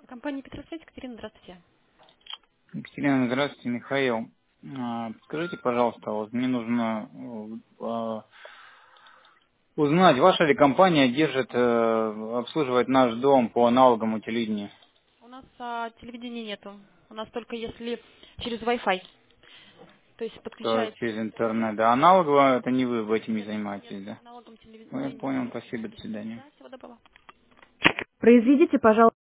Компания Петросвет, Екатерина, здравствуйте. Екатерина, здравствуйте, Михаил. Скажите, пожалуйста, вот мне нужно узнать, ваша ли компания обслуживает наш дом по аналоговому телевидению? У нас телевидения нету. У нас только если через Wi-Fi. То есть То есть подключается. через интернет. Да, аналогово это не вы этим не Нет, нет, занимаетесь, да? аналогом Ну, я телевидения понял, нет. спасибо, до свидания. Да, всего доброго. Произведите, пожалуйста,